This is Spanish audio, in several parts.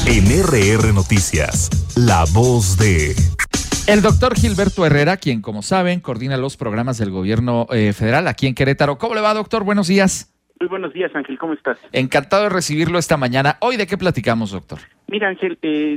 En RR Noticias, la voz de... El doctor Gilberto Herrera, quien, como saben, coordina los programas del gobierno federal aquí en Querétaro. ¿Cómo le va, doctor? Buenos días. Muy buenos días, Ángel. ¿Cómo estás? Encantado de recibirlo esta mañana. ¿Hoy de qué platicamos, doctor? Mira, Ángel,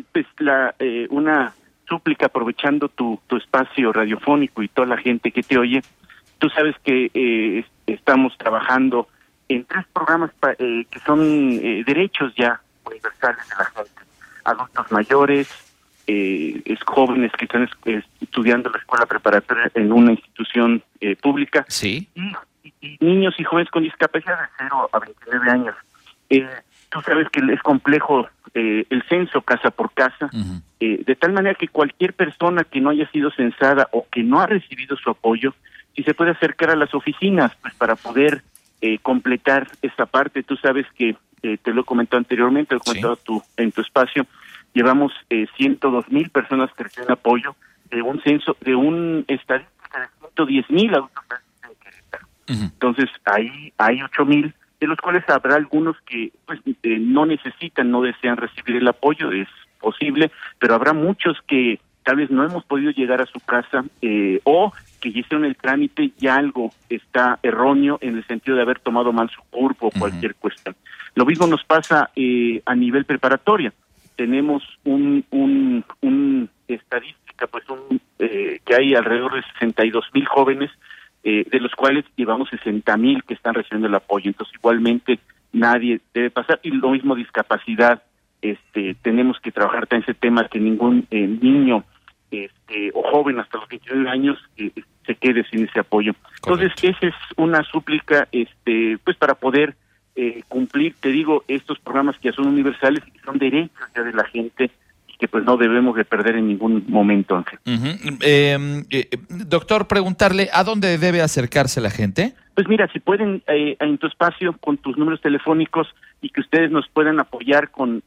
una súplica aprovechando tu espacio radiofónico y toda la gente que te oye. Tú sabes que estamos trabajando en 3 programas que son derechos ya universales de la gente. Adultos mayores, jóvenes que están estudiando la escuela preparatoria en una institución pública. Sí. Y niños y jóvenes con discapacidad de 0 a 29 años. Tú sabes que es complejo el censo casa por casa, de tal manera que cualquier persona que no haya sido censada o que no ha recibido su apoyo, si se puede acercar a las oficinas pues para poder completar esta parte. Tú sabes que te lo he comentado anteriormente, lo he comentado en tu espacio, llevamos 102,000 personas que reciben apoyo de un censo, de una estadística de 110,000 adultos en Querétaro. Entonces, ahí hay 8,000, de los cuales habrá algunos que pues no necesitan, no desean recibir el apoyo, es posible, pero habrá muchos que tal vez no hemos podido llegar a su casa o que ya hicieron el trámite, ya algo está erróneo en el sentido de haber tomado mal su cuerpo o cualquier cuestión. Lo mismo nos pasa a nivel preparatoria. Tenemos un estadística, pues que hay alrededor de 62,000 jóvenes, de los cuales llevamos 60,000 que están recibiendo el apoyo. Entonces, igualmente, nadie debe pasar. Y lo mismo discapacidad, tenemos que trabajar en ese tema, que ningún niño o joven hasta los 29 años se quede sin ese apoyo. Correcto. Entonces, esa es una súplica, pues para poder cumplir, te digo, estos programas que ya son universales y que son derechos ya de la gente y que pues no debemos de perder en ningún momento, Ángel. Doctor, preguntarle, ¿a dónde debe acercarse la gente? Pues mira, si pueden en tu espacio con tus números telefónicos y que ustedes nos puedan apoyar con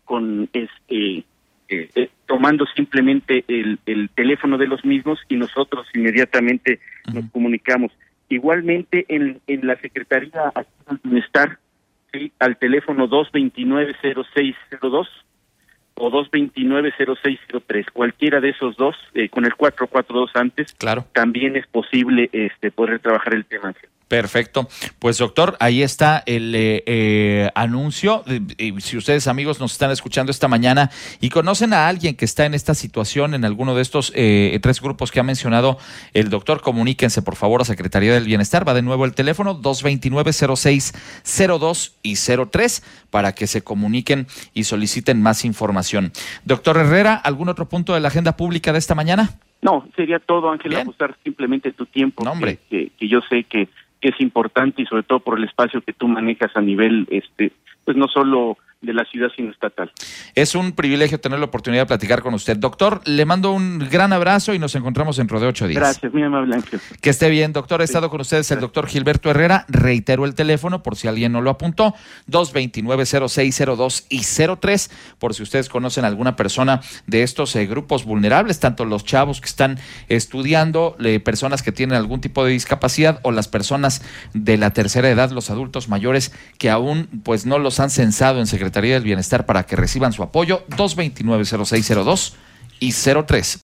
tomando simplemente el teléfono de los mismos y nosotros inmediatamente nos comunicamos. Igualmente en la Secretaría del Bienestar, ¿sí? Al teléfono 229-0602 o 229-0603, cualquiera de esos dos, con el 442 antes, claro, también es posible poder trabajar el tema. Perfecto. Pues doctor, ahí está el anuncio. Si ustedes, amigos, nos están escuchando esta mañana y conocen a alguien que está en esta situación en alguno de estos 3 grupos que ha mencionado el doctor, comuníquense por favor a Secretaría del Bienestar. Va de nuevo el teléfono 229-0602 y 03 para que se comuniquen y soliciten más información. Doctor Herrera, ¿algún otro punto de la agenda pública de esta mañana? No, sería todo, Ángel, ajustar simplemente tu tiempo, que yo sé que es importante y sobre todo por el espacio que tú manejas a nivel, pues no solo de la ciudad, sino estatal. Es un privilegio tener la oportunidad de platicar con usted. Doctor, le mando un gran abrazo y nos encontramos dentro de 8 días. Gracias, muy amable, Ángel. Que esté bien, doctor. He estado con ustedes el doctor Gilberto Herrera. Reitero el teléfono por si alguien no lo apuntó, 229-0602 y 03, por si ustedes conocen a alguna persona de estos grupos vulnerables, tanto los chavos que están estudiando, personas que tienen algún tipo de discapacidad o las personas de la tercera edad, los adultos mayores que aún pues no los han censado en Secretaría del Bienestar para que reciban su apoyo, 229-0602 y 03.